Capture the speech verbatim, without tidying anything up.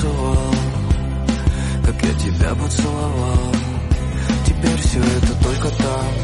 танцевал, как я тебя поцеловал. Теперь все это только там,